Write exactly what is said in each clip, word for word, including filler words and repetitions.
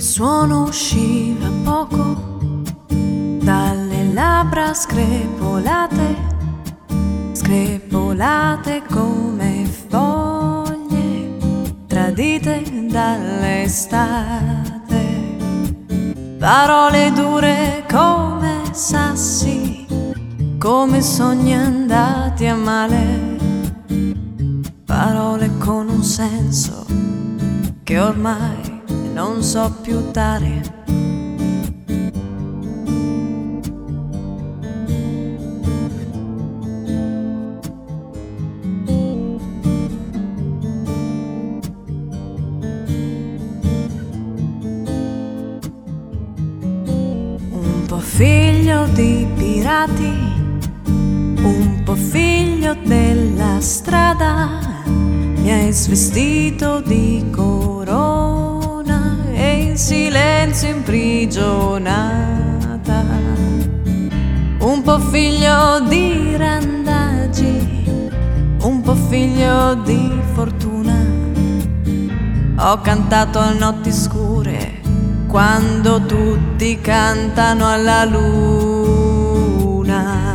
suono usciva poco dalle labbra screpolate, screpolate come foglie tradite dall'estate. Parole dure come sassi, come sogni andati a male. Parole con un senso che ormai non so più dare. Un po' figlio di pirati, un po' figlio della strada, mi hai svestito di corona e in silenzio imprigionata. Un po' figlio di randaggi, un po' figlio di fortuna. Ho cantato a notti scure quando tutti cantano alla luna.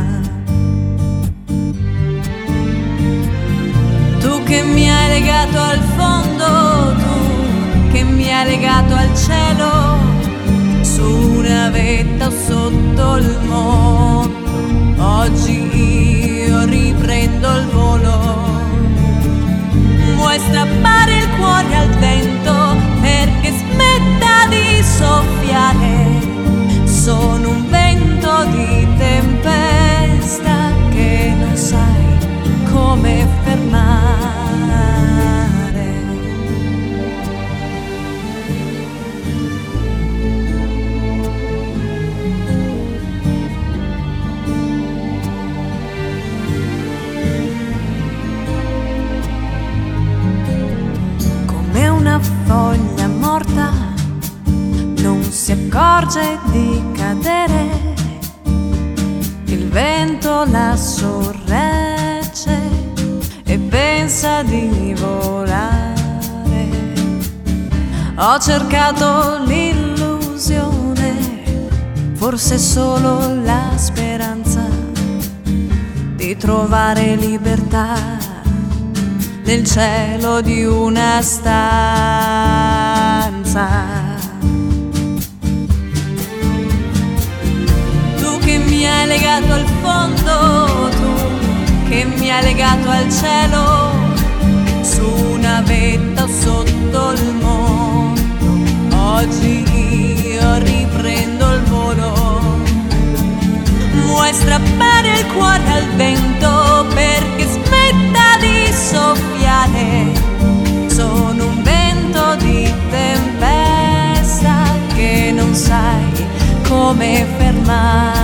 Tu che mi hai legato al fondo, tu che mi hai legato al cielo, su una vetta o sotto il mondo, oggi io riprendo il volo. Vuoi strappare il cuore al vento perché smetta di soffiare? Sono un vento di tempesta che non sai come fermare. Come una foglia morta non si accorge di cadere, il vento la sorregge e pensa di volare. Ho cercato l'illusione, forse solo la speranza di trovare libertà nel cielo di una stanza. Tu che mi hai legato al fondo, tu che mi ha legato al cielo, su una vetta o sotto il mondo, oggi io riprendo il volo. Vuoi strappare il cuore al vento perché smetta di soffiare? Sono un vento di tempesta che non sai come fermare.